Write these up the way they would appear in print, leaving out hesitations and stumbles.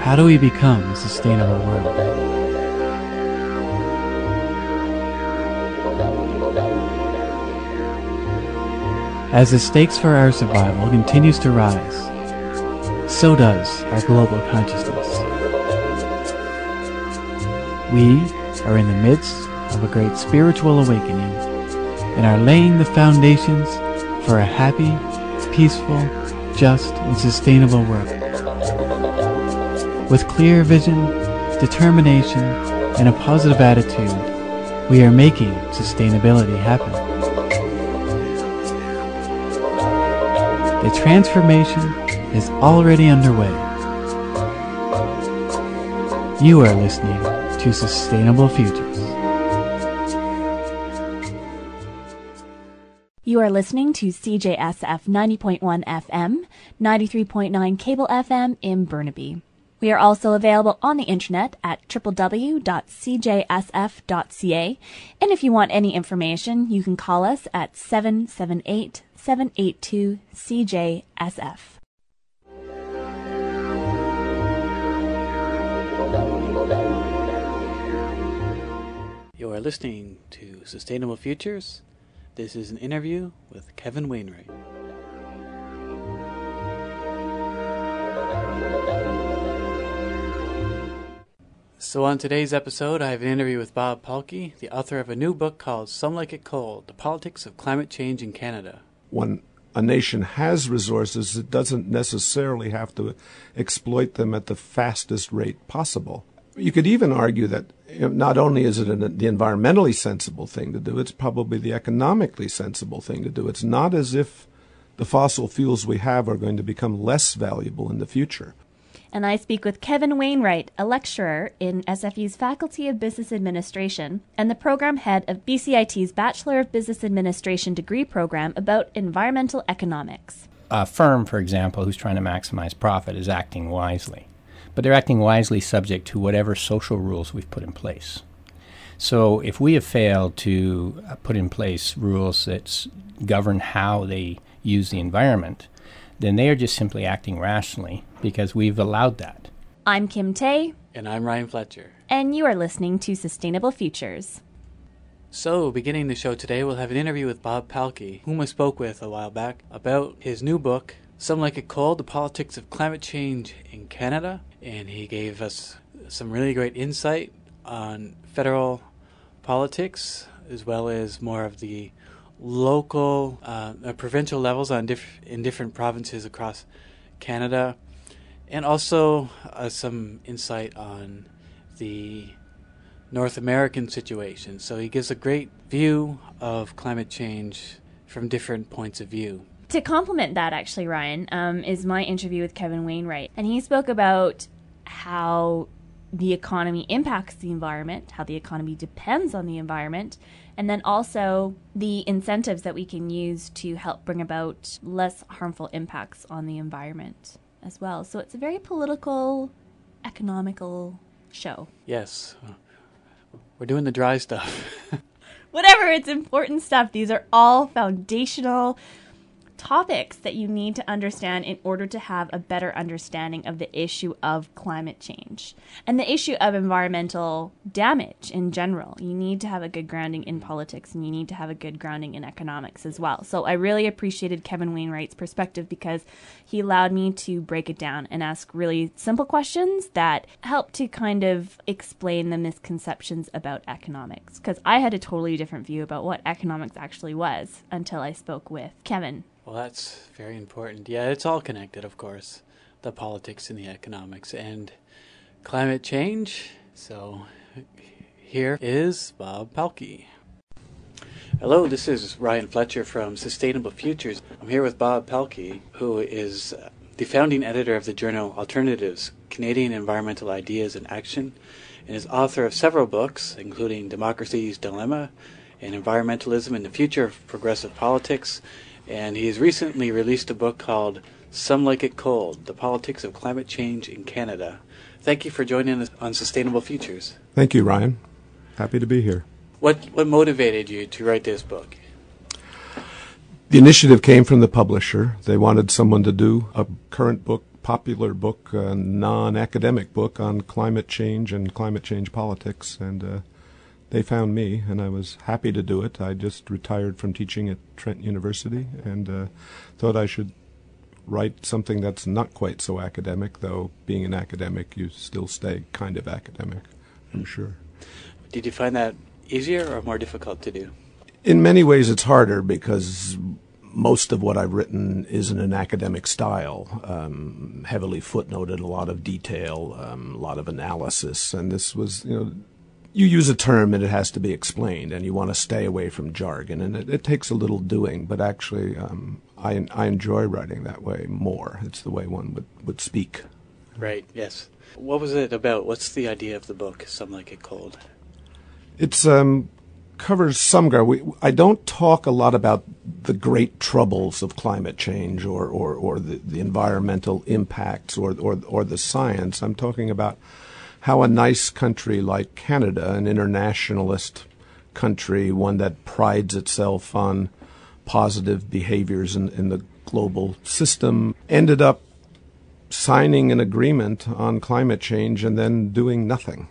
how do we become a sustainable world? As the stakes for our survival continues to rise, so does our global consciousness. We are in the midst of a great spiritual awakening and are laying the foundations for a happy, peaceful, just, and sustainable world. With clear vision, determination, and a positive attitude, we are making sustainability happen. The transformation is already underway. You are listening to Sustainable Futures. You are listening to CJSF 90.1 FM, 93.9 Cable FM in Burnaby. We are also available on the internet at www.cjsf.ca, and if you want any information, you can call us at 778-782-CJSF. You are listening to Sustainable Futures. This is an interview with Kevin Wainwright. So on today's episode, I have an interview with Bob Palke, the author of a new book called Some Like It Cold, The Politics of Climate Change in Canada. When a nation has resources, it doesn't necessarily have to exploit them at the fastest rate possible. You could even argue that not only is it the environmentally sensible thing to do, it's probably the economically sensible thing to do. It's not as if the fossil fuels we have are going to become less valuable in the future. And I speak with Kevin Wainwright, a lecturer in SFU's Faculty of Business Administration and the program head of BCIT's Bachelor of Business Administration degree program about environmental economics. A firm, for example, who's trying to maximize profit is acting wisely. But they're acting wisely subject to whatever social rules we've put in place. So if we have failed to put in place rules that govern how they use the environment, then they are just simply acting rationally because we've allowed that. I'm Kim Tay. And I'm Ryan Fletcher. And you are listening to Sustainable Futures. So, beginning the show today, we'll have an interview with Bob Palke, whom I spoke with a while back, about his new book, Some Like It Cold, The Politics of Climate Change in Canada. And he gave us some really great insight on federal politics, as well as more of the local, provincial levels in different provinces across Canada, and also some insight on the North American situation. So he gives a great view of climate change from different points of view. To complement that, actually, Ryan, is my interview with Kevin Wainwright. And he spoke about how the economy impacts the environment, how the economy depends on the environment, and then also the incentives that we can use to help bring about less harmful impacts on the environment as well. So it's a very political, economical show. Yes. We're doing the dry stuff. Whatever, it's important stuff. These are all foundational topics that you need to understand in order to have a better understanding of the issue of climate change and the issue of environmental damage in general. You need to have a good grounding in politics, and you need to have a good grounding in economics as well. So I really appreciated Kevin Wainwright's perspective because he allowed me to break it down and ask really simple questions that help to kind of explain the misconceptions about economics, because I had a totally different view about what economics actually was until I spoke with Kevin. Well, that's very important. Yeah, it's all connected, of course, the politics and the economics and climate change. So here is Bob Palke. Hello, this is Ryan Fletcher from Sustainable Futures. I'm here with Bob Palke, who is the founding editor of the journal Alternatives, Canadian Environmental Ideas and Action, and is author of several books, including Democracy's Dilemma and Environmentalism in the Future of Progressive Politics. And he has recently released a book called Some Like It Cold, The Politics of Climate Change in Canada. Thank you for joining us on Sustainable Futures. Thank you, Ryan. Happy to be here. What motivated you to write this book? The initiative came from the publisher. They wanted someone to do a current book popular book, a non-academic book on climate change and climate change politics, and they found me, and I was happy to do it. I just retired from teaching at Trent University and thought I should write something that's not quite so academic, though being an academic, you still stay kind of academic, I'm sure. Did you find that easier or more difficult to do? In many ways, it's harder because most of what I've written is in an academic style, heavily footnoted, a lot of detail, a lot of analysis, and this was, you use a term and it has to be explained, and you want to stay away from jargon, and it takes a little doing, but actually I enjoy writing that way more. It's the way one would speak. Right, yes. What was it about? What's the idea of the book, Some Like It Cold? It's covers some ground. I don't talk a lot about the great troubles of climate change or the environmental impacts or the science. I'm talking about how a nice country like Canada, an internationalist country, one that prides itself on positive behaviors in the global system, ended up signing an agreement on climate change and then doing nothing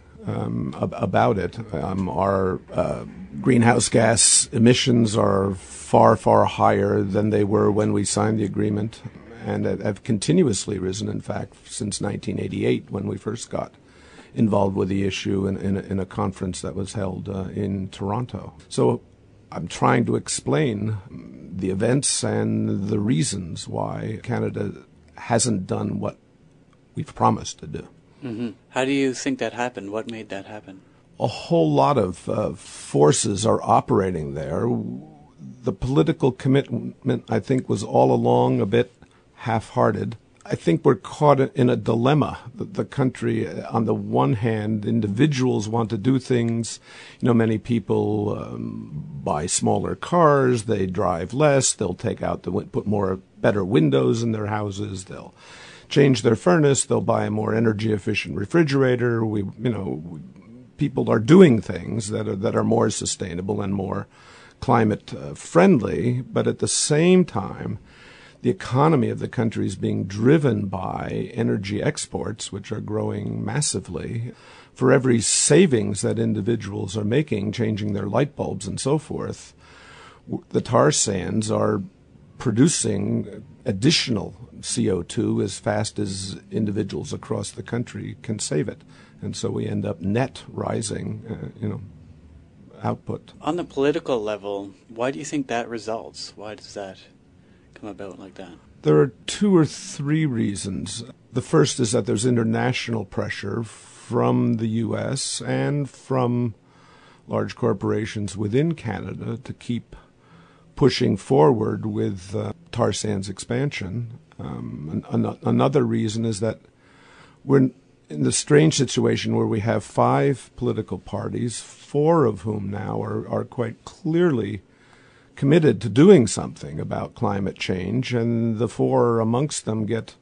about it. Our greenhouse gas emissions are far, far higher than they were when we signed the agreement, and have continuously risen, in fact, since 1988 when we first got involved with the issue in a conference that was held in Toronto. So I'm trying to explain the events and the reasons why Canada hasn't done what we've promised to do. Mm-hmm. How do you think that happened? What made that happen? A whole lot of forces are operating there. The political commitment, I think, was all along a bit half-hearted. I think we're caught in a dilemma. The country, on the one hand, individuals want to do things. Many people buy smaller cars, they drive less, they'll take out put better windows in their houses, they'll change their furnace, they'll buy a more energy-efficient refrigerator. People are doing things that are more sustainable and more climate friendly, but at the same time, the economy of the country is being driven by energy exports, which are growing massively. For every savings that individuals are making, changing their light bulbs and so forth, the tar sands are producing additional CO2 as fast as individuals across the country can save it. And so we end up net rising, output. On the political level, why do you think that results? Why does that come about like that? There are 2 or 3 reasons. The first is that there's international pressure from the U.S. and from large corporations within Canada to keep pushing forward with tar sands expansion. Another reason is that we're in the strange situation where we have 5 political parties, 4 of whom now are quite clearly committed to doing something about climate change, and the 4 amongst them get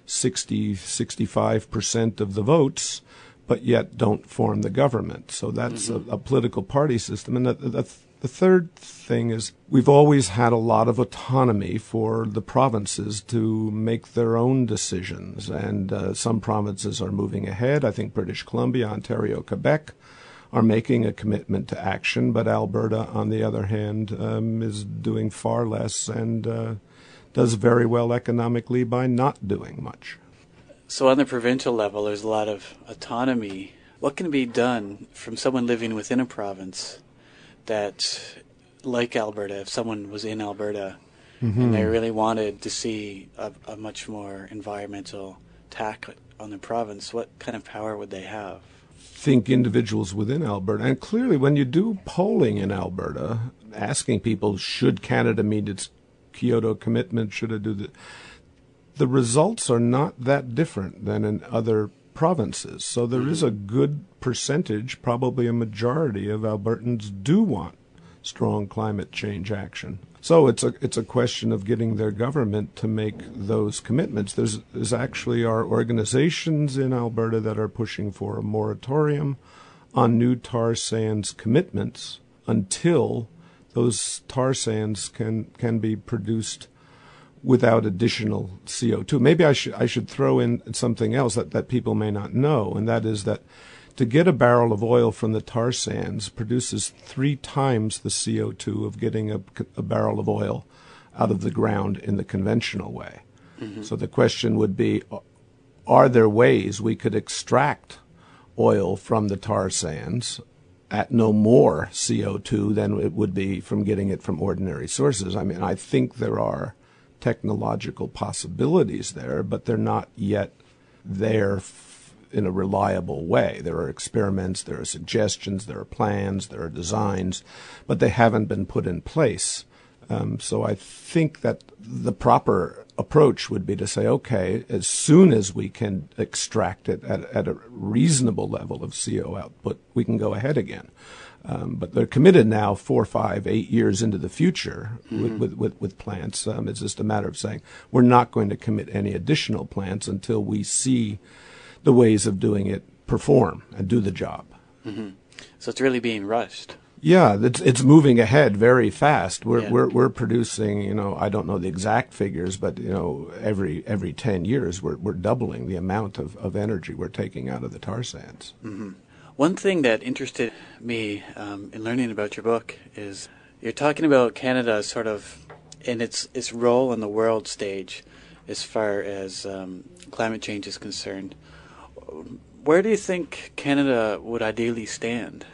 65% of the votes, but yet don't form the government. So that's a political party system. And the third thing is we've always had a lot of autonomy for the provinces to make their own decisions, and some provinces are moving ahead. I think British Columbia, Ontario, Quebec are making a commitment to action, but Alberta, on the other hand, is doing far less and does very well economically by not doing much. So on the provincial level, there's a lot of autonomy. What can be done from someone living within a province that, like Alberta, if someone was in Alberta and they really wanted to see a much more environmental tack on the province, what kind of power would they have? Think individuals within Alberta. And clearly, when you do polling in Alberta, asking people, should Canada meet its Kyoto commitment, should it do the results are not that different than in other provinces. So there is a good percentage, probably a majority of Albertans do want strong climate change action. So it's a question of getting their government to make those commitments. There's actually our organizations in Alberta that are pushing for a moratorium on new tar sands commitments until those tar sands can be produced without additional CO2. Maybe I should throw in something else that people may not know, and that is that to get a barrel of oil from the tar sands produces 3 times the CO2 of getting a barrel of oil out of the ground in the conventional way. Mm-hmm. So the question would be, are there ways we could extract oil from the tar sands at no more CO2 than it would be from getting it from ordinary sources? I mean, I think there are technological possibilities there, but they're not yet there in a reliable way. There are experiments, there are suggestions, there are plans, there are designs, but they haven't been put in place. So I think that the proper approach would be to say, okay, as soon as we can extract it at a reasonable level of CO output, we can go ahead again. But they're committed now 4, 5, 8 years into the future with plants. It's just a matter of saying we're not going to commit any additional plants until we see the ways of doing it perform and do the job. Mm-hmm. So it's really being rushed. Yeah, it's moving ahead very fast. We're producing, I don't know the exact figures, but every 10 years we're doubling the amount of energy we're taking out of the tar sands. Mm-hmm. One thing that interested me in learning about your book is you're talking about Canada sort of in its role on the world stage as far as climate change is concerned. Where do you think Canada would ideally stand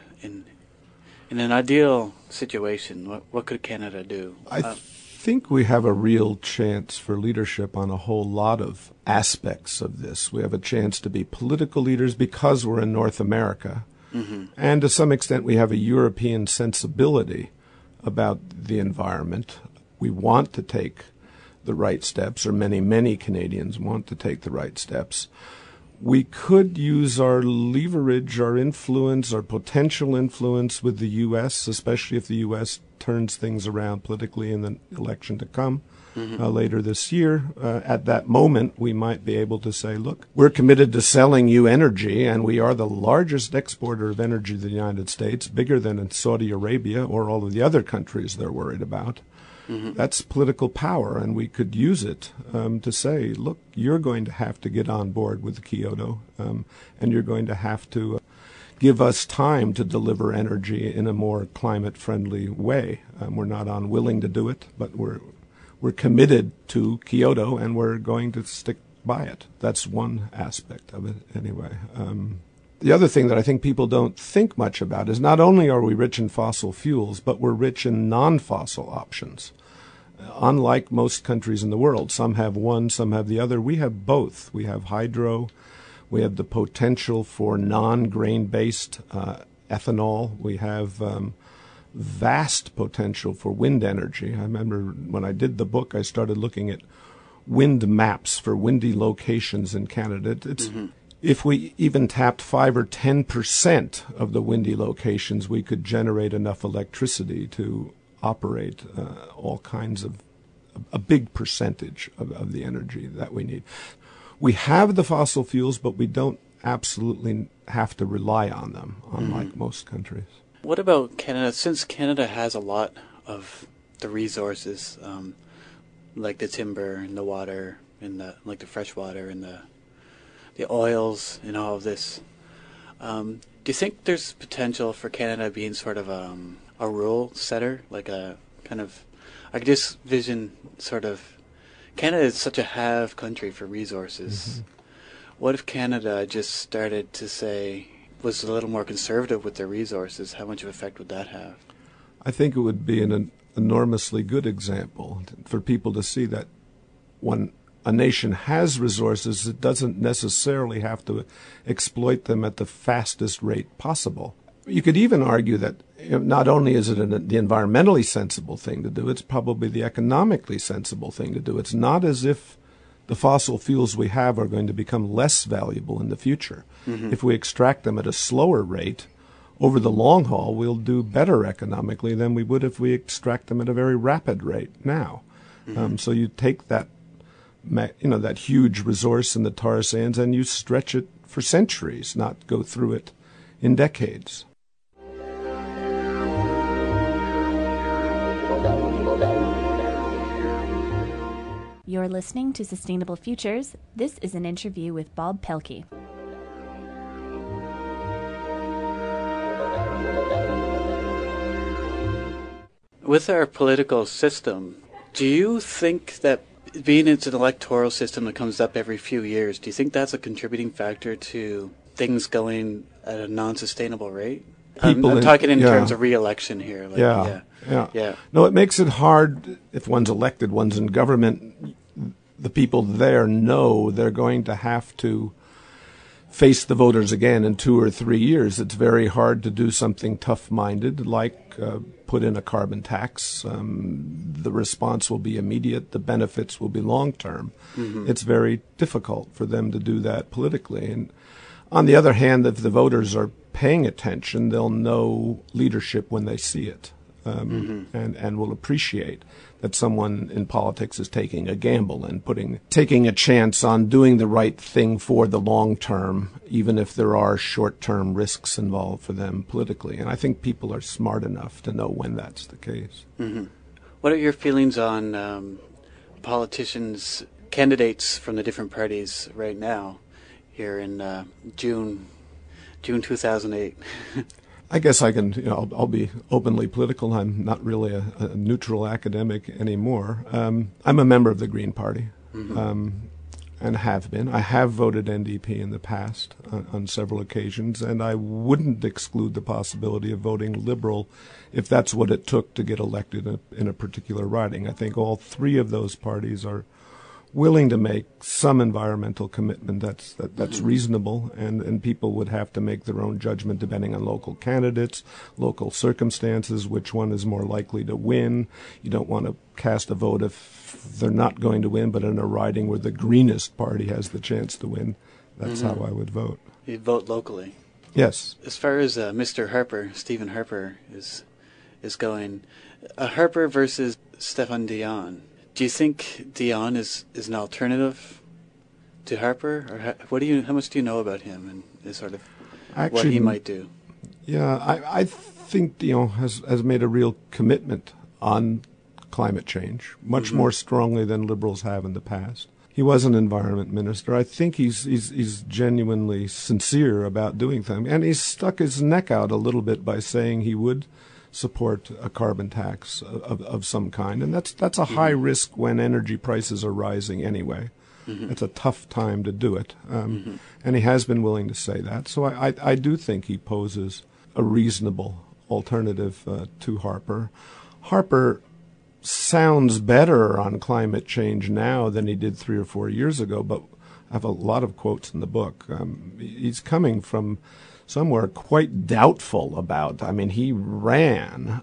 in an ideal situation? What could Canada do? I think we have a real chance for leadership on a whole lot of aspects of this. We have a chance to be political leaders because we're in North America. Mm-hmm. And to some extent we have a European sensibility about the environment. We want to take the right steps, or many Canadians want to take the right steps. We could use our leverage, our influence, our potential influence with the U.S., especially if the U.S. turns things around politically in the election to come later this year. At that moment, we might be able to say, look, we're committed to selling you energy, and we are the largest exporter of energy to the United States, bigger than in Saudi Arabia or all of the other countries they're worried about. Mm-hmm. That's political power, and we could use it to say, look, you're going to have to get on board with Kyoto, and you're going to have to give us time to deliver energy in a more climate-friendly way. We're not unwilling to do it, but we're committed to Kyoto, and we're going to stick by it. That's one aspect of it, anyway. The other thing that I think people don't think much about is not only are we rich in fossil fuels, but we're rich in non-fossil options. Unlike most countries in the world, some have one, some have the other. We have both. We have hydro. We have the potential for non-grain-based ethanol. We have vast potential for wind energy. I remember when I did the book, I started looking at wind maps for windy locations in Canada. If we even tapped 5 or 10% of the windy locations, we could generate enough electricity to operate all kinds of a big percentage of the energy that we need. We have the fossil fuels, but we don't absolutely have to rely on them, unlike most countries. What about Canada? Since Canada has a lot of the resources, like the timber and the water and the fresh water and the oils and all of this, do you think there's potential for Canada being sort of a rule setter, like a kind of, I could just vision sort of, Canada is such a have country for resources. Mm-hmm. What if Canada just started to say, was a little more conservative with their resources? How much of an effect would that have? I think it would be an enormously good example for people to see that when a nation has resources, it doesn't necessarily have to exploit them at the fastest rate possible. You could even argue that not only is it the environmentally sensible thing to do, it's probably the economically sensible thing to do. It's not as if the fossil fuels we have are going to become less valuable in the future. Mm-hmm. If we extract them at a slower rate, over the long haul, we'll do better economically than we would if we extract them at a very rapid rate now. Mm-hmm. So you take that huge resource in the tar sands and you stretch it for centuries, not go through it in decades. You're listening to Sustainable Futures. This is an interview with Bob Pelkey. With our political system, do you think that being it's an electoral system that comes up every few years, do you think that's a contributing factor to things going at a non-sustainable rate? I'm talking in terms of re-election here. Yeah. No, it makes it hard if one's elected, one's in government. The people there know they're going to have to face the voters again in 2 or 3 years. It's very hard to do something tough-minded like put in a carbon tax. The response will be immediate. The benefits will be long-term. Mm-hmm. It's very difficult for them to do that politically. And on the other hand, if the voters are paying attention, they'll know leadership when they see it, and will appreciate that someone in politics is taking a gamble and taking a chance on doing the right thing for the long term, even if there are short-term risks involved for them politically. And I think people are smart enough to know when that's the case. Mm-hmm. What are your feelings on politicians, candidates from the different parties right now here in June 2008? I guess I can, I'll be openly political. I'm not really a neutral academic anymore. I'm a member of the Green Party, and have been. I have voted NDP in the past on several occasions, and I wouldn't exclude the possibility of voting Liberal if that's what it took to get elected in a particular riding. I think all three of those parties are willing to make some environmental commitment that's reasonable, and people would have to make their own judgment depending on local candidates, local circumstances, which one is more likely to win. You don't want to cast a vote if they're not going to win, but in a riding where the greenest party has the chance to win, that's how I would vote. You'd vote locally? Yes. As far as Mr. Harper, Stephen Harper, is going, Harper versus Stéphane Dion. Do you think Dion is an alternative to Harper, or how much do you know about him and sort of what he might do? Yeah, I think Dion has made a real commitment on climate change, much more strongly than Liberals have in the past. He was an environment minister. I think he's genuinely sincere about doing things, and he's stuck his neck out a little bit by saying he would support a carbon tax of some kind, and that's a high risk when energy prices are rising anyway. It's a tough time to do it, and he has been willing to say that. So I do think he poses a reasonable alternative to Harper. Harper sounds better on climate change now than he did 3 or 4 years ago, but I have a lot of quotes in the book. He's coming from somewhere quite doubtful about. I mean, he ran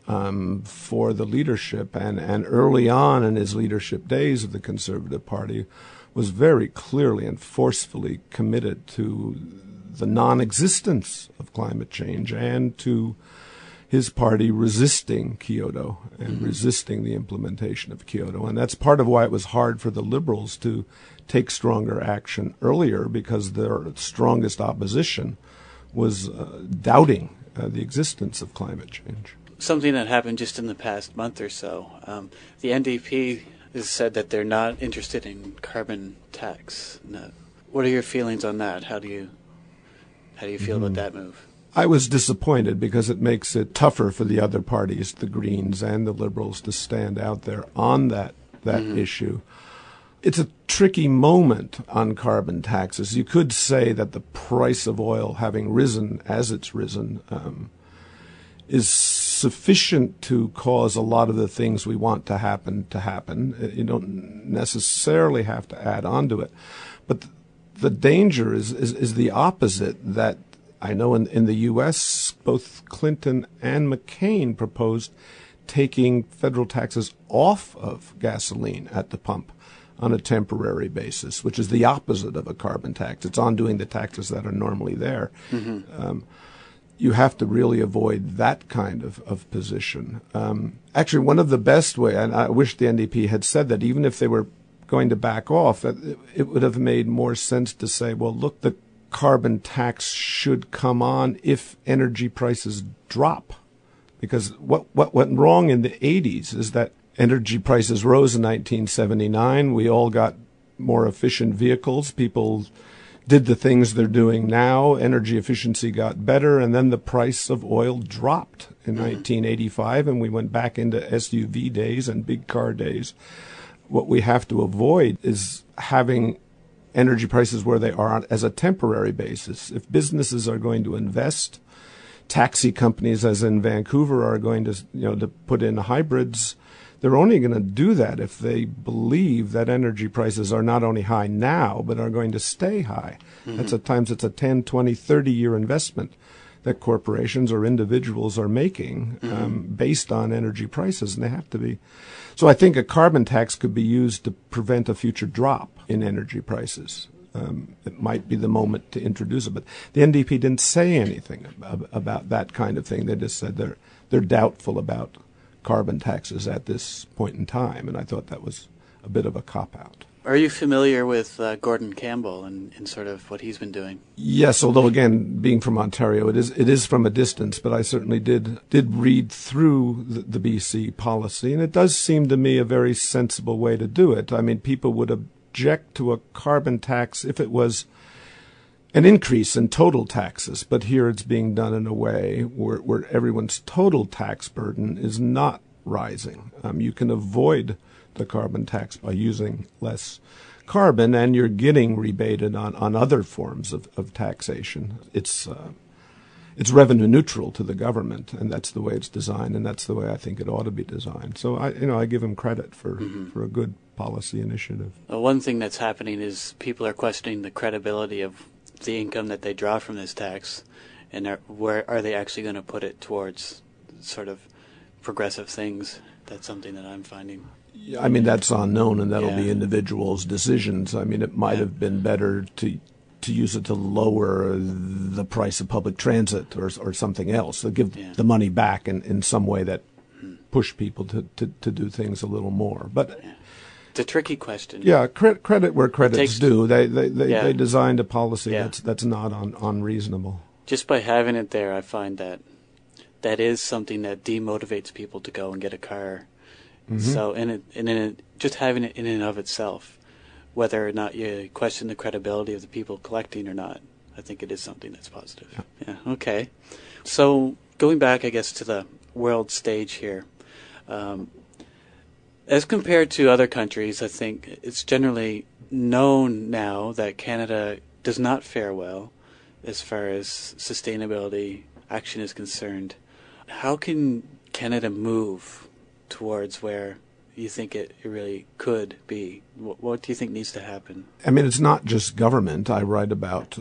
for the leadership, and early on in his leadership days of the Conservative Party was very clearly and forcefully committed to the non-existence of climate change and to his party resisting Kyoto and resisting the implementation of Kyoto. And that's part of why it was hard for the Liberals to take stronger action earlier, because their strongest opposition was doubting the existence of climate change. Something that happened just in the past month or so. The NDP has said that they're not interested in carbon tax. No. What are your feelings on that? How do you feel about that move? I was disappointed because it makes it tougher for the other parties, the Greens and the Liberals, to stand out there on that issue. It's a tricky moment on carbon taxes. You could say that the price of oil, having risen as it's risen, is sufficient to cause a lot of the things we want to happen. You don't necessarily have to add on to it. But the danger is the opposite, that I know in the U.S., both Clinton and McCain proposed taking federal taxes off of gasoline at the pump on a temporary basis, which is the opposite of a carbon tax. It's undoing the taxes that are normally there. You have to really avoid that kind of position. Actually, one of the best ways, and I wish the NDP had said that, even if they were going to back off, that it would have made more sense to say, well, look, the carbon tax should come on if energy prices drop. Because what went wrong in the 80s is that energy prices rose in 1979. We all got more efficient vehicles. People did the things they're doing now. Energy efficiency got better, and then the price of oil dropped in 1985, and we went back into SUV days and big car days. What we have to avoid is having energy prices where they are on as a temporary basis. If businesses are going to invest, taxi companies, as in Vancouver, are going to, to put in hybrids, they're only going to do that if they believe that energy prices are not only high now, but are going to stay high. That's at times it's a 10, 20, 30-year investment that corporations or individuals are making based on energy prices, and they have to be. So I think a carbon tax could be used to prevent a future drop in energy prices. It might be the moment to introduce it, but the NDP didn't say anything about that kind of thing. They just said they're doubtful about carbon taxes at this point in time, and I thought that was a bit of a cop-out. Are you familiar with Gordon Campbell and sort of what he's been doing? Yes, although again, being from Ontario, it is from a distance, but I certainly did read through the BC policy, and it does seem to me a very sensible way to do it. I mean, people would object to a carbon tax if it was an increase in total taxes, but here it's being done in a way where everyone's total tax burden is not rising. You can avoid the carbon tax by using less carbon, and you're getting rebated on other forms of taxation. It's revenue neutral to the government, and that's the way it's designed, and that's the way I think it ought to be designed. So I give him credit for a good policy initiative. One thing that's happening is people are questioning the credibility of the income that they draw from this tax, and where are they actually going to put it towards sort of progressive things? That's something that I'm finding. I mean, that's unknown, and that'll be individuals' decisions. I mean, it might have been better to use it to lower the price of public transit or something else, to give the money back in some way that push people to do things a little more. But it's a tricky question. Yeah, credit where credit's due. They designed a policy that's not unreasonable. Just by having it there, I find that is something that demotivates people to go and get a car. So, just having it in and of itself, whether or not you question the credibility of the people collecting or not, I think it is something that's positive. Yeah. Okay. So going back, I guess, to the world stage here, as compared to other countries, I think it's generally known now that Canada does not fare well as far as sustainability action is concerned. How can Canada move towards where you think it really could be? What do you think needs to happen? I mean, it's not just government. I write about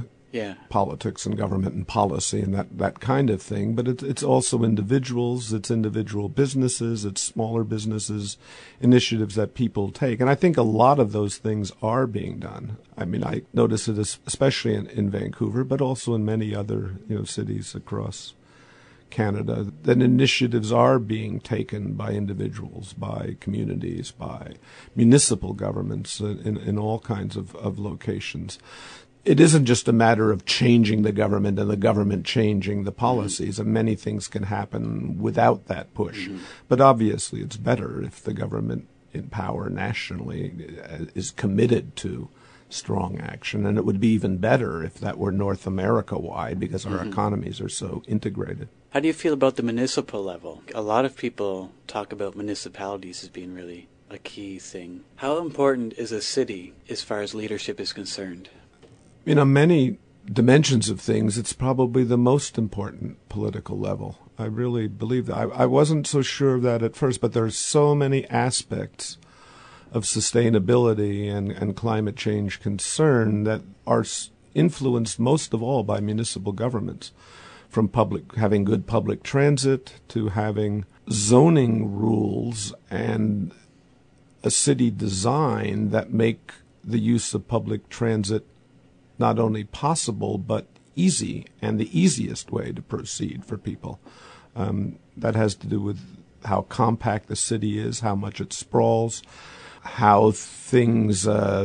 politics and government and policy and that kind of thing, but it's also individuals, it's individual businesses, it's smaller businesses, initiatives that people take. And I think a lot of those things are being done. I mean, I notice it especially in Vancouver, but also in many other cities across Canada, that initiatives are being taken by individuals, by communities, by municipal governments in all kinds of locations. It isn't just a matter of changing the government and the government changing the policies, and many things can happen without that push. But obviously it's better if the government in power nationally is committed to strong action, and it would be even better if that were North America-wide, because our economies are so integrated. How do you feel about the municipal level? A lot of people talk about municipalities as being really a key thing. How important is a city as far as leadership is concerned? Many dimensions of things, it's probably the most important political level. I really believe that. I wasn't so sure of that at first, but there are so many aspects of sustainability and climate change concern that are influenced most of all by municipal governments, from having good public transit to having zoning rules and a city design that make the use of public transit not only possible but easy, and the easiest way to proceed for people. That has to do with how compact the city is, how much it sprawls, how things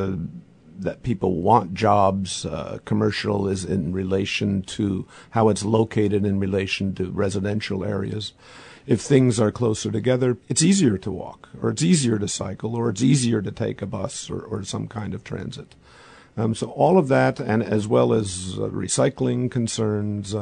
that people want, jobs, commercial is in relation to how it's located in relation to residential areas. if things are closer together, it's easier to walk, or it's easier to cycle, or it's easier to take a bus or some kind of transit. So all of that, and as well as recycling concerns,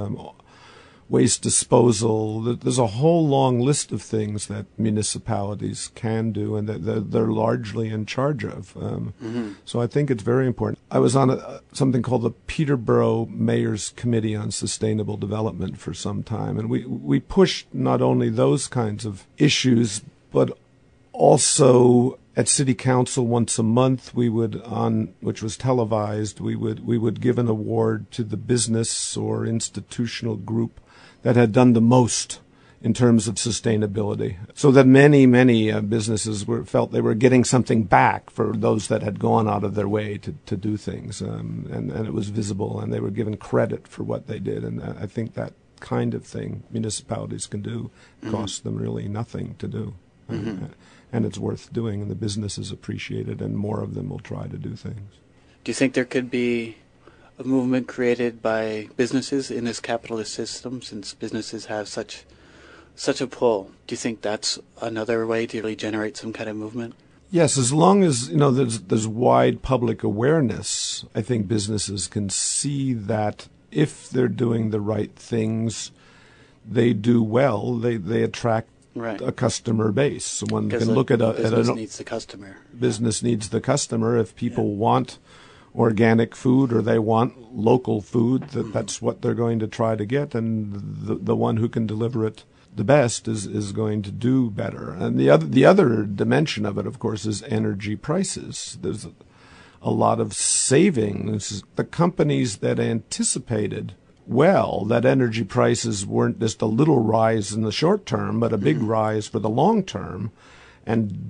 waste disposal, there's a whole long list of things that municipalities can do and that they're largely in charge of. So I think it's very important. I was on something called the Peterborough Mayor's Committee on Sustainable Development for some time, and we pushed not only those kinds of issues, but also at City Council once a month, we would, which was televised, we would give an award to the business or institutional group that had done the most in terms of sustainability, so that many businesses felt they were getting something back for those that had gone out of their way to do things, and it was visible, and they were given credit for what they did. And I think that kind of thing municipalities can do. Costs them really nothing to do. And it's worth doing, and the businesses appreciate it, and more of them will try to do things. Do you think there could be a movement created by businesses in this capitalist system, since businesses have such a pull? Do you think that's another way to really generate some kind of movement? Yes, as long as there's wide public awareness, I think businesses can see that if they're doing the right things, they do well. They attract a customer base. So one can look at business needs the customer. Business needs the customer. If people want organic food or they want local food, that's what they're going to try to get, and the one who can deliver it the best is going to do better. And the other dimension of it, of course, is energy prices. There's a lot of savings. The companies that anticipated that energy prices weren't just a little rise in the short term, but a big rise for the long term, and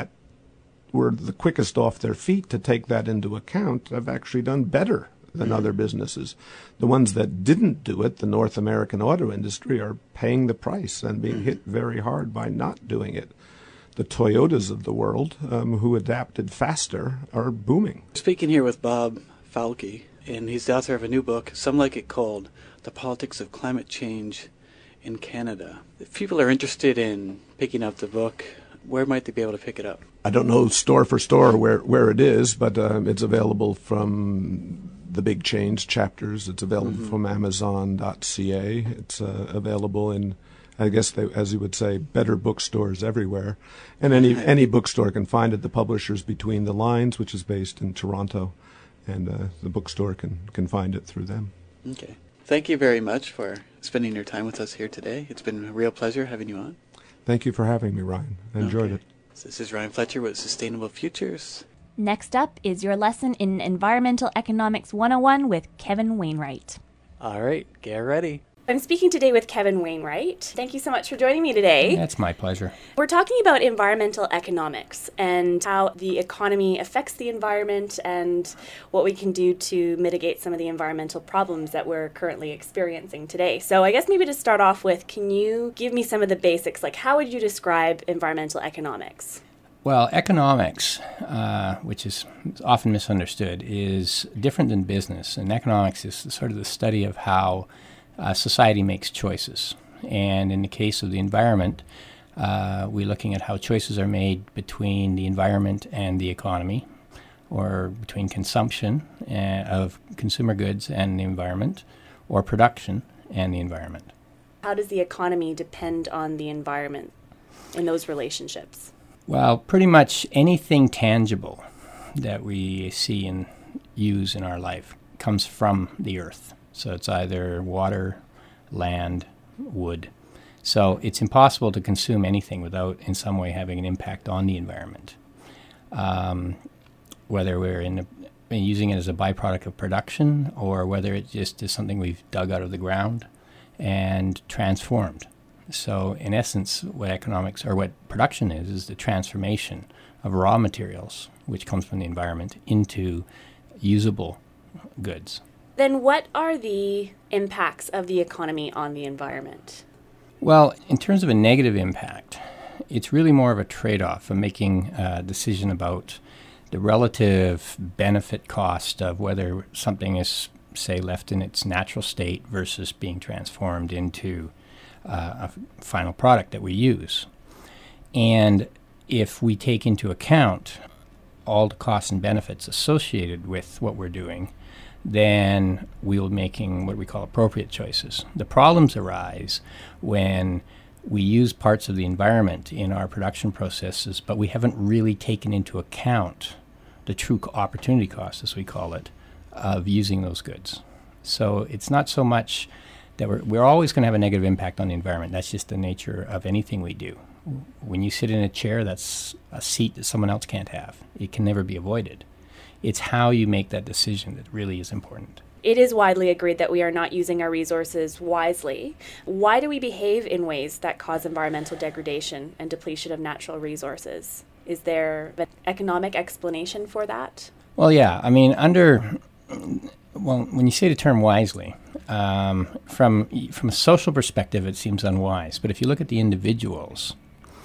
were the quickest off their feet to take that into account, have actually done better than other businesses. The ones that didn't do it, the North American auto industry, are paying the price and being hit very hard by not doing it. The Toyotas of the world, who adapted faster, are booming. Speaking here with Bob Falke, and he's the author of a new book, Some Like It Cold, The Politics of Climate Change in Canada. If people are interested in picking up the book, where might they be able to pick it up? I don't know store for store where it is, but it's available from the big chains, Chapters. It's available from Amazon.ca. It's available in, I guess, as you would say, better bookstores everywhere. And any bookstore can find it. The publisher's Between the Lines, which is based in Toronto, and the bookstore can find it through them. Okay. Thank you very much for spending your time with us here today. It's been a real pleasure having you on. Thank you for having me, Ryan. I enjoyed it. This is Ryan Fletcher with Sustainable Futures. Next up is your lesson in Environmental Economics 101 with Kevin Wainwright. All right, get ready. I'm speaking today with Kevin Wainwright. Thank you so much for joining me today. That's my pleasure. We're talking about environmental economics and how the economy affects the environment and what we can do to mitigate some of the environmental problems that we're currently experiencing today. So I guess maybe to start off with, can you give me some of the basics? Like, how would you describe environmental economics? Well, economics, which is often misunderstood, is different than business. And economics is sort of the study of how society makes choices. And in the case of the environment, we're looking at how choices are made between the environment and the economy, or between consumption of consumer goods and the environment, or production and the environment. How does the economy depend on the environment in those relationships? Well, pretty much anything tangible that we see and use in our life comes from the earth. So it's either water, land, wood. So it's impossible to consume anything without in some way having an impact on the environment. Whether we're using it as a byproduct of production, or whether it just is something we've dug out of the ground and transformed. So in essence, what production is the transformation of raw materials, which comes from the environment, into usable goods. Then what are the impacts of the economy on the environment? Well, in terms of a negative impact, it's really more of a trade-off of making a decision about the relative benefit cost of whether something is, say, left in its natural state versus being transformed into final product that we use. And if we take into account all the costs and benefits associated with what we're doing, then we'll be making what we call appropriate choices. The problems arise when we use parts of the environment in our production processes, but we haven't really taken into account the true opportunity cost, as we call it, of using those goods. So it's not so much that we're always going to have a negative impact on the environment. That's just the nature of anything we do. When you sit in a chair, that's a seat that someone else can't have. It can never be avoided. It's how you make that decision that really is important. It is widely agreed that we are not using our resources wisely. Why do we behave in ways that cause environmental degradation and depletion of natural resources? Is there an economic explanation for that? Well, yeah. I mean, when you say the term wisely, from a social perspective, it seems unwise. But if you look at the individuals,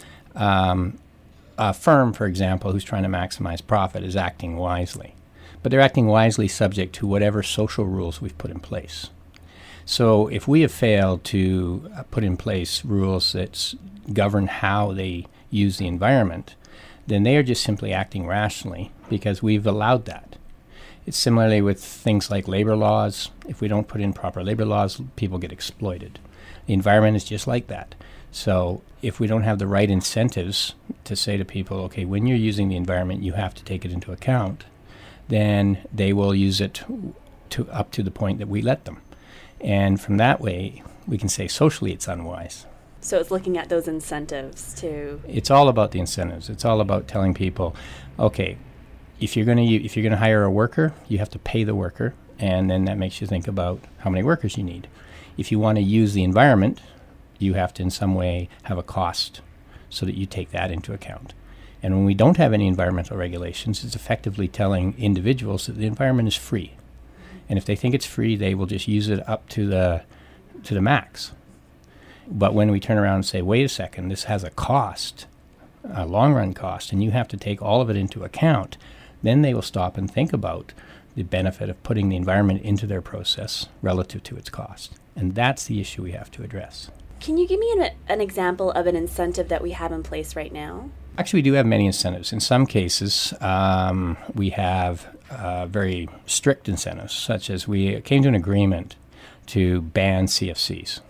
a firm, for example, who's trying to maximize profit is acting wisely. But they're acting wisely subject to whatever social rules we've put in place. So if we have failed to put in place rules that govern how they use the environment, then they are just simply acting rationally because we've allowed that. It's similarly with things like labor laws. If we don't put in proper labor laws, people get exploited. The environment is just like that. So if we don't have the right incentives to say to people, okay, when you're using the environment, you have to take it into account, then they will use it up to the point that we let them. And from that way, we can say socially it's unwise. So it's looking at those incentives to... It's all about the incentives. It's all about telling people, okay, if you're going to hire a worker, you have to pay the worker, and then that makes you think about how many workers you need. If you want to use the environment, you have to in some way have a cost so that you take that into account. And when we don't have any environmental regulations, it's effectively telling individuals that the environment is free. And if they think it's free, they will just use it up to the max. But when we turn around and say, wait a second, this has a cost, a long-run cost, and you have to take all of it into account, then they will stop and think about the benefit of putting the environment into their process relative to its cost. And that's the issue we have to address. Can you give me an example of an incentive that we have in place right now? Actually, we do have many incentives. In some cases, we have very strict incentives, such as we came to an agreement to ban CFCs.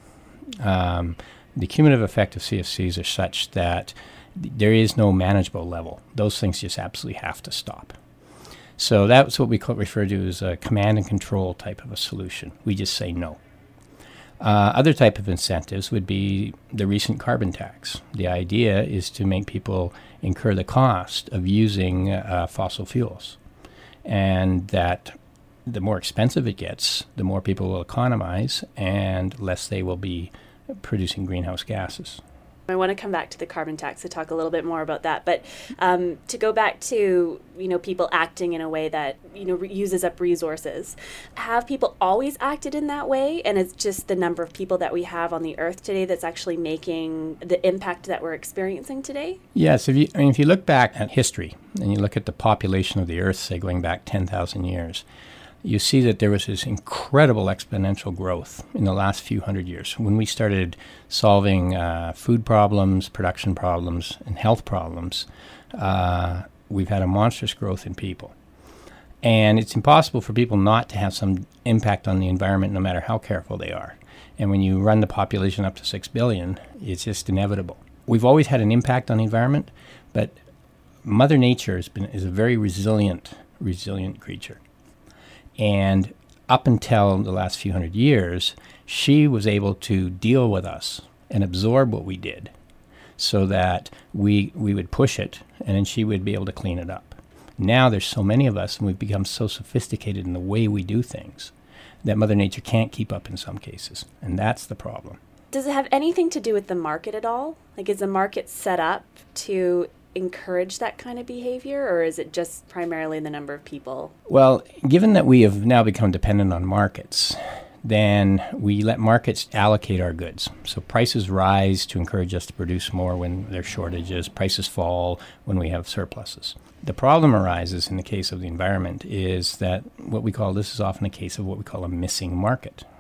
The cumulative effect of CFCs are such that there is no manageable level. Those things just absolutely have to stop. So that's what we refer to as a command and control type of a solution. We just say no. Other type of incentives would be the recent carbon tax. The idea is to make people incur the cost of using fossil fuels, and that the more expensive it gets, the more people will economize and less they will be producing greenhouse gases. I want to come back to the carbon tax to talk a little bit more about that, but to go back to people acting in a way that uses up resources. Have people always acted in that way, and it's just the number of people that we have on the earth today that's actually making the impact that we're experiencing today? Yes, if you look back at history and you look at the population of the earth, say going back 10,000 years, you see that there was this incredible exponential growth in the last few hundred years. When we started solving food problems, production problems, and health problems, we've had a monstrous growth in people. And it's impossible for people not to have some impact on the environment no matter how careful they are. And when you run the population up to 6 billion, it's just inevitable. We've always had an impact on the environment, but Mother Nature is a very resilient creature. And up until the last few hundred years, she was able to deal with us and absorb what we did so that we would push it, and then she would be able to clean it up. Now there's so many of us, and we've become so sophisticated in the way we do things that Mother Nature can't keep up in some cases, and that's the problem. Does it have anything to do with the market at all? Like, is the market set up to encourage that kind of behavior, or is it just primarily the number of people? Well, given that we have now become dependent on markets, then we let markets allocate our goods. So prices rise to encourage us to produce more when there's shortages. Prices fall when we have surpluses. The problem arises in the case of the environment is that this is often a case of what we call a missing market.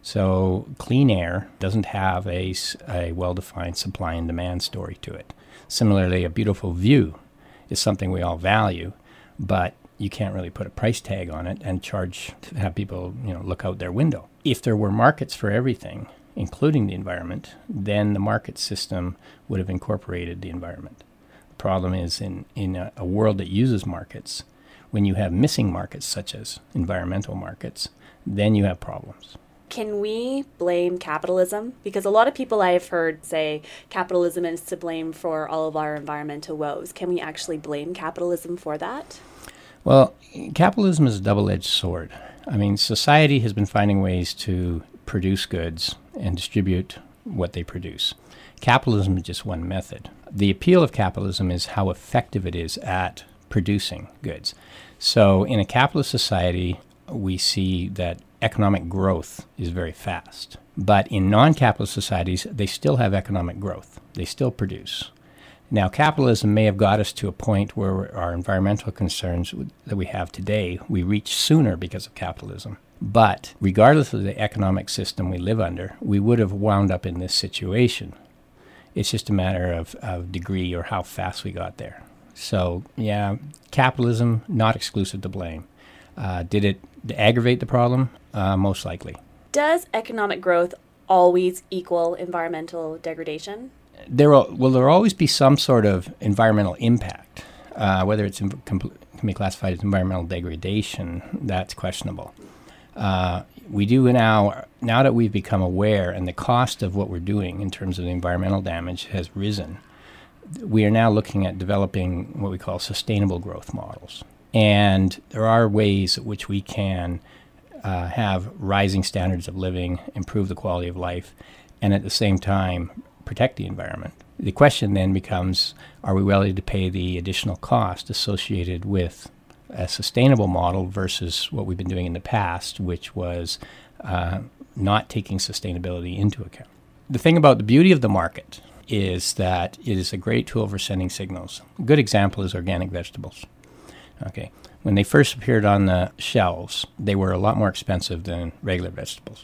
So clean air doesn't have a well-defined supply and demand story to it. Similarly, a beautiful view is something we all value, but you can't really put a price tag on it and charge to have people, look out their window. If there were markets for everything, including the environment, then the market system would have incorporated the environment. The problem is in a world that uses markets, when you have missing markets such as environmental markets, then you have problems. Can we blame capitalism? Because a lot of people I've heard say capitalism is to blame for all of our environmental woes. Can we actually blame capitalism for that? Well, capitalism is a double-edged sword. I mean, society has been finding ways to produce goods and distribute what they produce. Capitalism is just one method. The appeal of capitalism is how effective it is at producing goods. So in a capitalist society, we see that economic growth is very fast. But in non-capitalist societies, they still have economic growth. They still produce. Now, capitalism may have got us to a point where our environmental concerns that we have today, we reach sooner because of capitalism. But regardless of the economic system we live under, we would have wound up in this situation. It's just a matter of degree or how fast we got there. So, yeah, capitalism, not exclusive to blame. Did it aggravate the problem? Most likely. Does economic growth always equal environmental degradation? Will there always be some sort of environmental impact? Whether it's can be classified as environmental degradation, that's questionable. We do now that we've become aware and the cost of what we're doing in terms of the environmental damage has risen, we are now looking at developing what we call sustainable growth models. And there are ways in which we can have rising standards of living, improve the quality of life, and at the same time protect the environment. The question then becomes, are we willing to pay the additional cost associated with a sustainable model versus what we've been doing in the past, which was not taking sustainability into account? The thing about the beauty of the market is that it is a great tool for sending signals. A good example is organic vegetables. Okay, when they first appeared on the shelves, they were a lot more expensive than regular vegetables.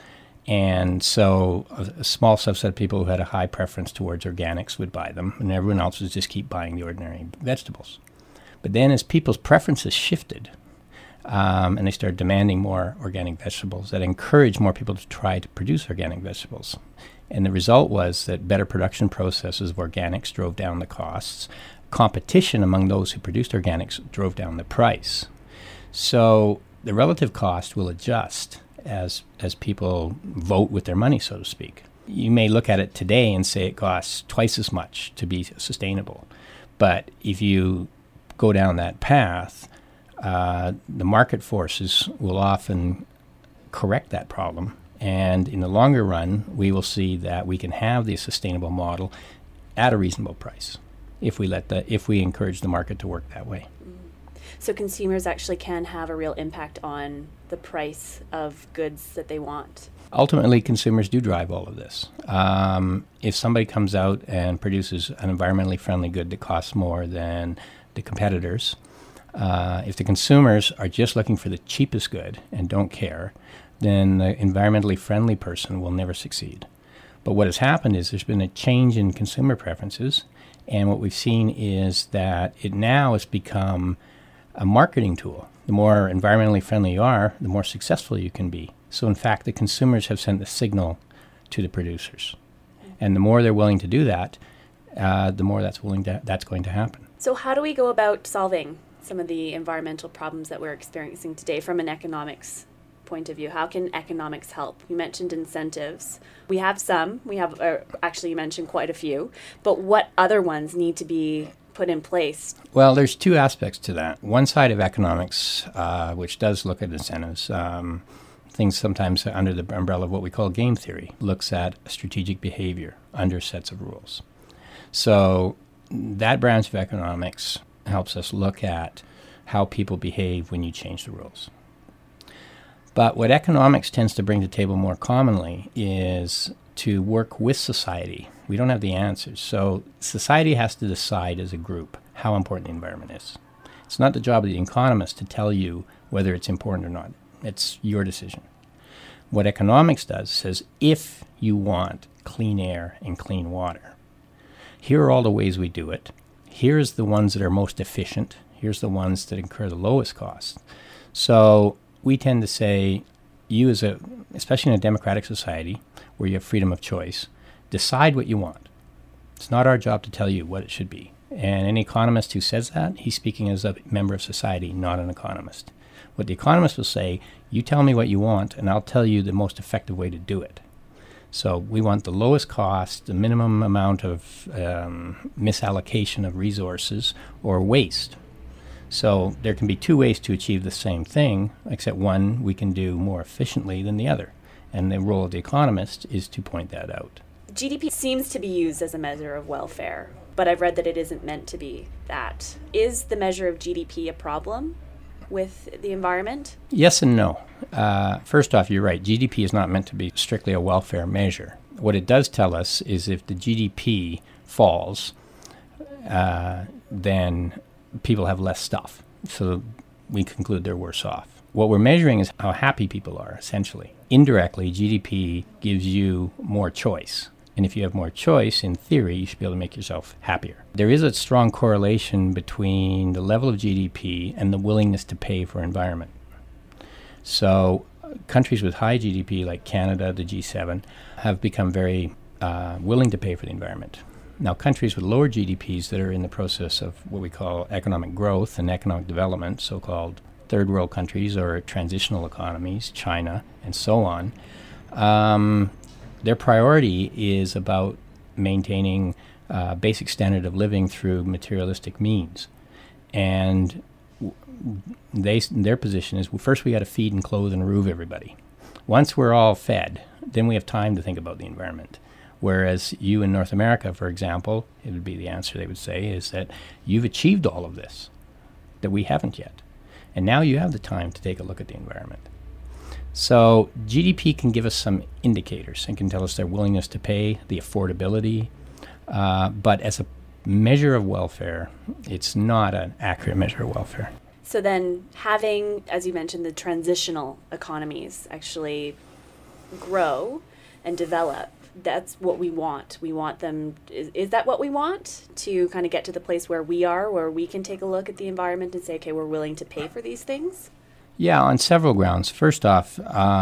And so a small subset of people who had a high preference towards organics would buy them, and everyone else would just keep buying the ordinary vegetables. But then as people's preferences shifted, and they started demanding more organic vegetables, that encouraged more people to try to produce organic vegetables. And the result was that better production processes of organics drove down the costs. Competition among those who produced organics drove down the price. So the relative cost will adjust as people vote with their money, so to speak. You may look at it today and say it costs twice as much to be sustainable. But if you go down that path, the market forces will often correct that problem. And in the longer run, we will see that we can have the sustainable model at a reasonable price if we encourage the market to work that way. So consumers actually can have a real impact on the price of goods that they want. Ultimately, consumers do drive all of this. If somebody comes out and produces an environmentally friendly good that costs more than the competitors, if the consumers are just looking for the cheapest good and don't care, then the environmentally friendly person will never succeed. But what has happened is there's been a change in consumer preferences, and what we've seen is that it now has become a marketing tool. The more environmentally friendly you are, the more successful you can be. So in fact, the consumers have sent the signal to the producers. And the more they're willing to do that, the more that's going to happen. So how do we go about solving some of the environmental problems that we're experiencing today from an economics point of view? How can economics help? You mentioned incentives. We have some. We have, actually you mentioned quite a few. But what other ones need to be put in place? Well, there's two aspects to that. One side of economics, which does look at incentives, things sometimes under the umbrella of what we call game theory, looks at strategic behavior under sets of rules. So that branch of economics helps us look at how people behave when you change the rules. But what economics tends to bring to the table more commonly is to work with society. We don't have the answers. So society has to decide as a group how important the environment is. It's not the job of the economist to tell you whether it's important or not. It's your decision. What economics does says if you want clean air and clean water, here are all the ways we do it. Here's the ones that are most efficient. Here's the ones that incur the lowest cost. So we tend to say, you especially in a democratic society where you have freedom of choice, decide what you want. It's not our job to tell you what it should be. And any economist who says that, he's speaking as a member of society, not an economist. What the economist will say, you tell me what you want, and I'll tell you the most effective way to do it. So we want the lowest cost, the minimum amount of misallocation of resources or waste. So there can be two ways to achieve the same thing, except one we can do more efficiently than the other. And the role of the economist is to point that out. GDP seems to be used as a measure of welfare, but I've read that it isn't meant to be that. Is the measure of GDP a problem with the environment? Yes and no. First off, you're right. GDP is not meant to be strictly a welfare measure. What it does tell us is if the GDP falls, then people have less stuff. So we conclude they're worse off. What we're measuring is how happy people are, essentially. Indirectly, GDP gives you more choice. And if you have more choice, in theory, you should be able to make yourself happier. There is a strong correlation between the level of GDP and the willingness to pay for environment. So countries with high GDP, like Canada, the G7, have become very willing to pay for the environment. Now, countries with lower GDPs that are in the process of what we call economic growth and economic development, so-called third world countries or transitional economies, China, and so on, their priority is about maintaining basic standard of living through materialistic means. And their position is, well, first we got to feed and clothe and roove everybody. Once we're all fed, then we have time to think about the environment. Whereas you in North America, for example, it would be the answer they would say, is that you've achieved all of this, that we haven't yet. And now you have the time to take a look at the environment. So GDP can give us some indicators and can tell us their willingness to pay, the affordability, but as a measure of welfare, it's not an accurate measure of welfare. So then having, as you mentioned, the transitional economies actually grow and develop, that's what we want. We want them, is that what we want? To kind of get to the place where we are, where we can take a look at the environment and say, okay, we're willing to pay for these things? Yeah, on several grounds. First off,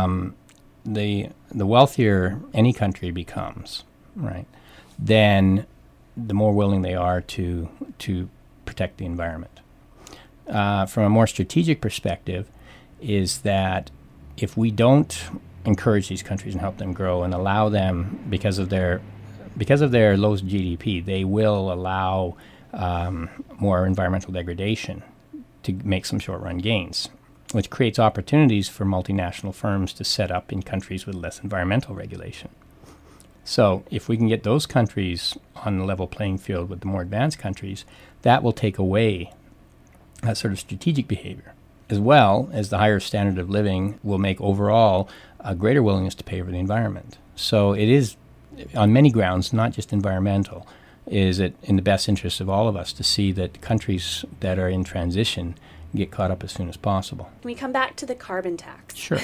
the wealthier any country becomes, right, then the more willing they are to protect the environment. From a more strategic perspective, is that if we don't encourage these countries and help them grow and allow them, because of their low GDP, they will allow more environmental degradation to make some short-run gains, which creates opportunities for multinational firms to set up in countries with less environmental regulation. So if we can get those countries on the level playing field with the more advanced countries, that will take away that sort of strategic behavior, as well as the higher standard of living will make overall a greater willingness to pay for the environment. So it is, on many grounds, not just environmental, is it in the best interest of all of us to see that countries that are in transition get caught up as soon as possible. Can we come back to the carbon tax? Sure.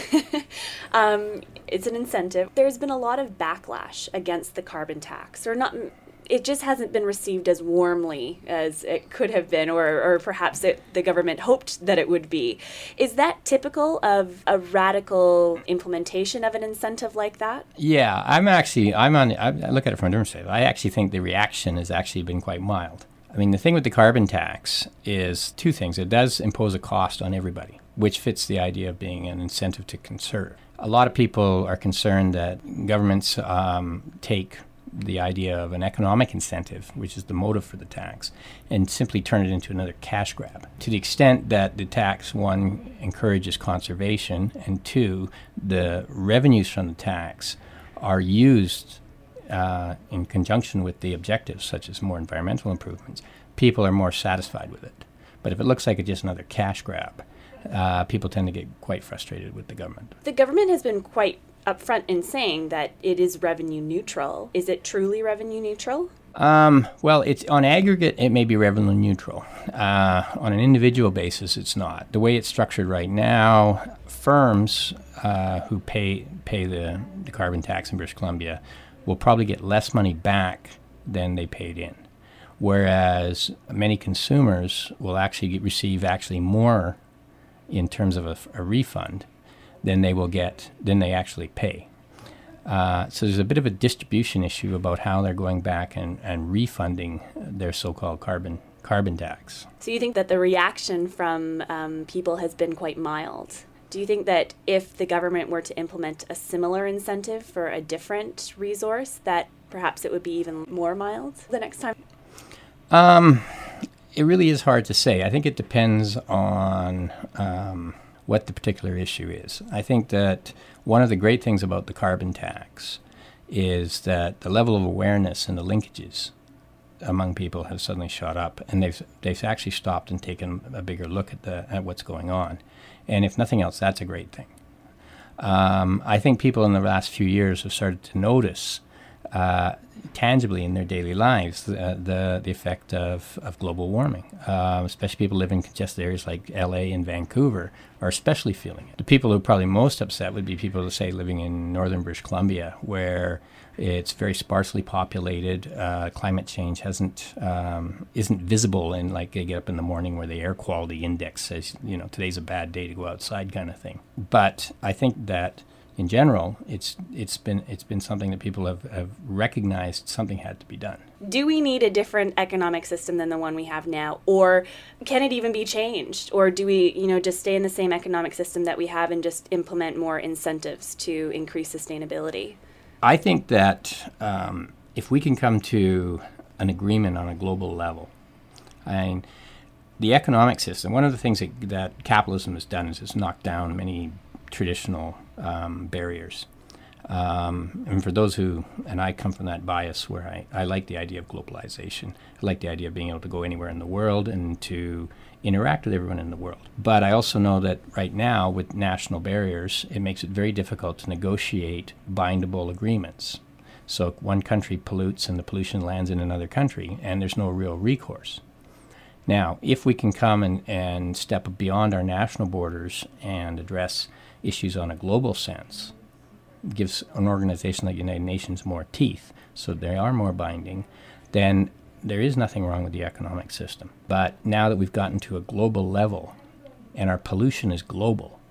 It's an incentive. There's been a lot of backlash against the carbon tax, or not. It just hasn't been received as warmly as it could have been, or perhaps the government hoped that it would be. Is that typical of a radical implementation of an incentive like that? Yeah, I look at it from a different side. I actually think the reaction has actually been quite mild. I mean, the thing with the carbon tax is two things. It does impose a cost on everybody, which fits the idea of being an incentive to conserve. A lot of people are concerned that governments take the idea of an economic incentive, which is the motive for the tax, and simply turn it into another cash grab. To the extent that the tax, one, encourages conservation, and two, the revenues from the tax are used in conjunction with the objectives, such as more environmental improvements, people are more satisfied with it. But if it looks like it's just another cash grab, people tend to get quite frustrated with the government. The government has been quite upfront in saying that it is revenue neutral. Is it truly revenue neutral? Well, it's on aggregate, it may be revenue neutral. On an individual basis, it's not. The way it's structured right now, firms who pay the carbon tax in British Columbia will probably get less money back than they paid in, whereas many consumers will actually receive more in terms of a refund than they actually pay. So there's a bit of a distribution issue about how they're going back and refunding their so-called carbon tax. So you think that the reaction from people has been quite mild? Do you think that if the government were to implement a similar incentive for a different resource, that perhaps it would be even more mild the next time? It really is hard to say. I think it depends on what the particular issue is. I think that one of the great things about the carbon tax is that the level of awareness and the linkages among people have suddenly shot up, and they've actually stopped and taken a bigger look at what's going on. And if nothing else, that's a great thing. I think people in the last few years have started to notice tangibly in their daily lives the effect of global warming. Especially people living in congested areas like LA and Vancouver are especially feeling it. The people who are probably most upset would be people, say, living in northern British Columbia, where it's very sparsely populated. Climate change isn't visible, and like they get up in the morning where the air quality index says, today's a bad day to go outside, kind of thing. But I think that in general, it's been something that people have recognized something had to be done. Do we need a different economic system than the one we have now, or can it even be changed, or do we, just stay in the same economic system that we have and just implement more incentives to increase sustainability? I think that if we can come to an agreement on a global level, the economic system, one of the things that capitalism has done is it's knocked down many traditional barriers. And for those and I come from that bias where I like the idea of globalization. I like the idea of being able to go anywhere in the world and to interact with everyone in the world. But I also know that right now, with national barriers, it makes it very difficult to negotiate bindable agreements. So one country pollutes and the pollution lands in another country, and there's no real recourse. Now, if we can come and step beyond our national borders and address issues on a global sense, it gives an organization like the United Nations more teeth, so they are more binding, then there is nothing wrong with the economic system. But now that we've gotten to a global level and our pollution is global,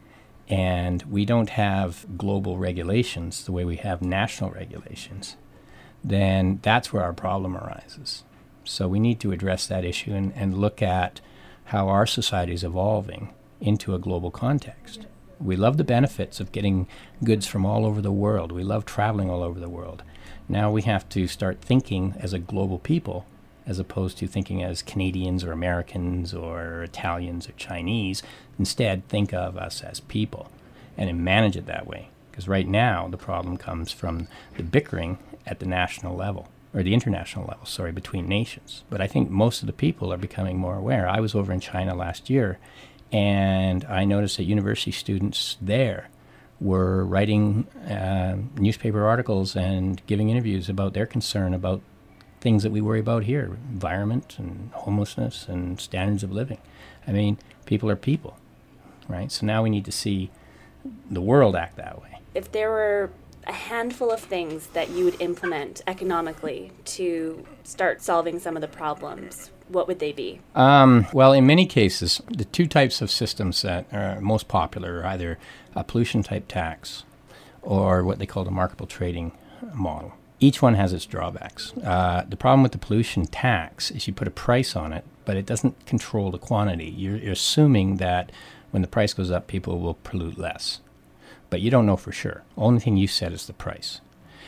and we don't have global regulations the way we have national regulations, then that's where our problem arises. So we need to address that issue and look at how our society is evolving into a global context. We love the benefits of getting goods from all over the world. We love traveling all over the world. Now we have to start thinking as a global people as opposed to thinking as Canadians or Americans or Italians or Chinese. Instead, think of us as people and manage it that way. Because right now, the problem comes from the bickering at the national level, or the international level, between nations. But I think most of the people are becoming more aware. I was over in China last year, and I noticed that university students there were writing newspaper articles and giving interviews about their concern about things that we worry about here, environment and homelessness and standards of living. I mean, people are people, right? So now we need to see the world act that way. If there were a handful of things that you would implement economically to start solving some of the problems, what would they be? Well, in many cases, the two types of systems that are most popular are either a pollution-type tax or what they call the marketable trading model. Each one has its drawbacks. The problem with the pollution tax is you put a price on it, but it doesn't control the quantity. You're assuming that when the price goes up, people will pollute less. But you don't know for sure. Only thing you set is the price.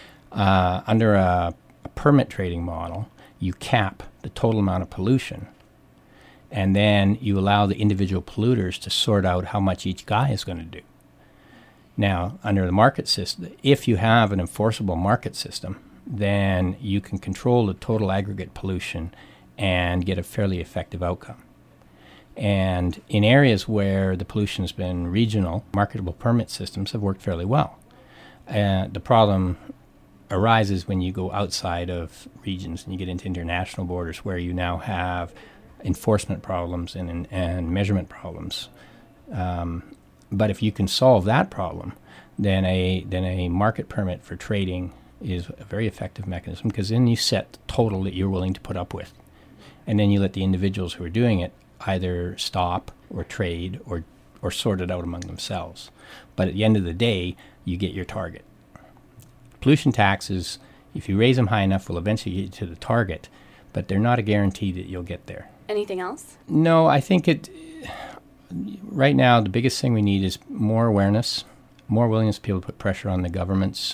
Under a permit trading model, you cap the total amount of pollution, and then you allow the individual polluters to sort out how much each guy is going to do. Now, under the market system, if you have an enforceable market system, then you can control the total aggregate pollution and get a fairly effective outcome. And in areas where the pollution has been regional, marketable permit systems have worked fairly well. The problem arises when you go outside of regions and you get into international borders where you now have enforcement problems and measurement problems. But if you can solve that problem, then a market permit for trading is a very effective mechanism, because then you set the total that you're willing to put up with. And then you let the individuals who are doing it either stop or trade or sort it out among themselves. But at the end of the day, you get your target. Pollution taxes, if you raise them high enough, will eventually get you to the target, but they're not a guarantee that you'll get there. Anything else? No, I think right now the biggest thing we need is more awareness, more willingness of people to put pressure on the governments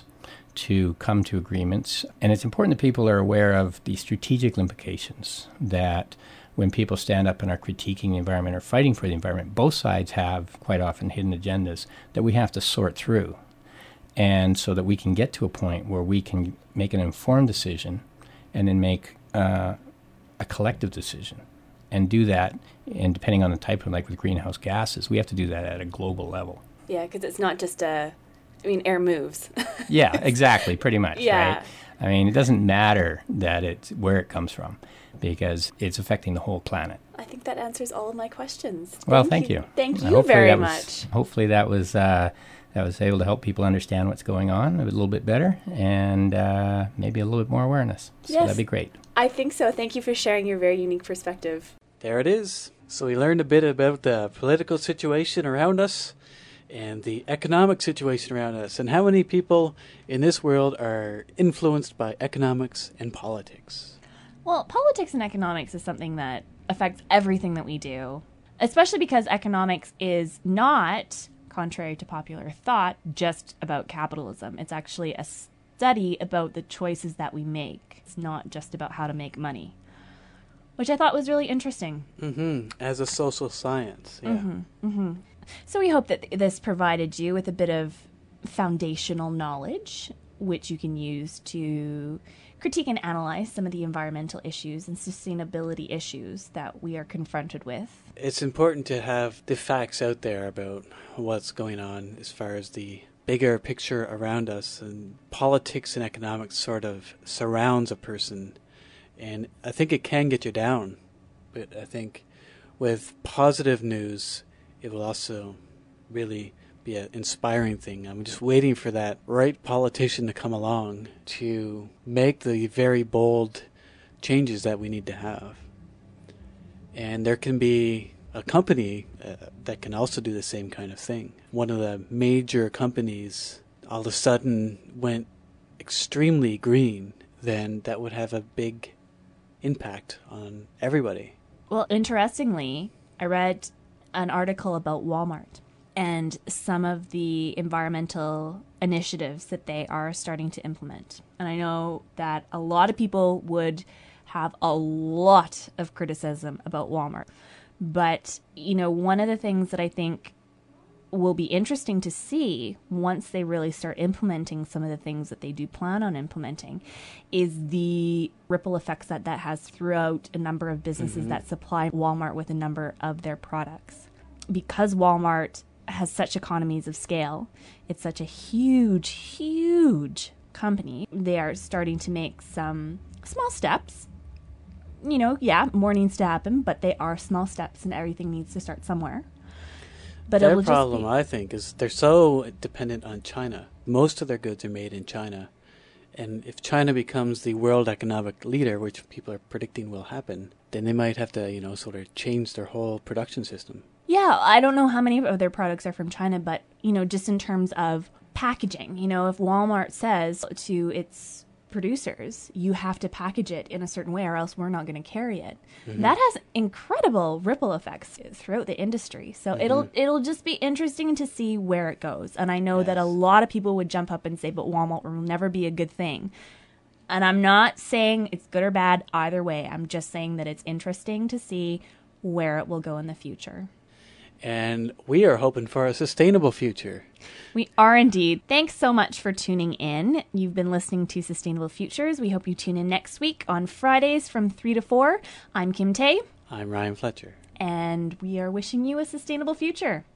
to come to agreements. And it's important that people are aware of the strategic implications, that when people stand up and are critiquing the environment or fighting for the environment, both sides have quite often hidden agendas that we have to sort through. And so that we can get to a point where we can make an informed decision and then make a collective decision. And do that, and depending on the type of, like with greenhouse gases, we have to do that at a global level. Yeah, because it's not just air moves. Yeah, exactly, pretty much, yeah. Right? I mean, it doesn't matter that it's where it comes from, because it's affecting the whole planet. I think that answers all of my questions. Well, thank you. Thank you very much. Hopefully that was able to help people understand what's going on a little bit better, and maybe a little bit more awareness. So yes, that'd be great. I think so. Thank you for sharing your very unique perspective. There it is. So we learned a bit about the political situation around us and the economic situation around us, and how many people in this world are influenced by economics and politics. Well, politics and economics is something that affects everything that we do, especially because economics is not, contrary to popular thought, just about capitalism. It's actually a study about the choices that we make. It's not just about how to make money, which I thought was really interesting. Mm-hmm. As a social science, yeah. Mm-hmm. Mm-hmm. So we hope that this provided you with a bit of foundational knowledge, which you can use to critique and analyze some of the environmental issues and sustainability issues that we are confronted with. It's important to have the facts out there about what's going on as far as the bigger picture around us, and politics and economics sort of surrounds a person, and I think it can get you down, but I think with positive news it will also really be an inspiring thing. I'm just waiting for that right politician to come along to make the very bold changes that we need to have. And there can be a company that can also do the same kind of thing. One of the major companies all of a sudden went extremely green, then that would have a big impact on everybody. Well, interestingly, I read an article about Walmart and some of the environmental initiatives that they are starting to implement. And I know that a lot of people would have a lot of criticism about Walmart. But, one of the things that I think will be interesting to see once they really start implementing some of the things that they do plan on implementing is the ripple effects that has throughout a number of businesses that supply Walmart with a number of their products. Because Walmart has such economies of scale, it's such a huge, huge company, they are starting to make some small steps. More needs to happen, but they are small steps and everything needs to start somewhere. But their problem, I think, is they're so dependent on China. Most of their goods are made in China. And if China becomes the world economic leader, which people are predicting will happen, then they might have to, sort of change their whole production system. Yeah, I don't know how many of their products are from China, but, just in terms of packaging, if Walmart says to its producers, you have to package it in a certain way or else we're not going to carry it. That has incredible ripple effects throughout the industry. So it'll just be interesting to see where it goes. And I know that a lot of people would jump up and say, but Walmart will never be a good thing. And I'm not saying it's good or bad either way. I'm just saying that it's interesting to see where it will go in the future. And we are hoping for a sustainable future. We are indeed. Thanks so much for tuning in. You've been listening to Sustainable Futures. We hope you tune in next week on Fridays from 3 to 4. I'm Kim Tay. I'm Ryan Fletcher. And we are wishing you a sustainable future.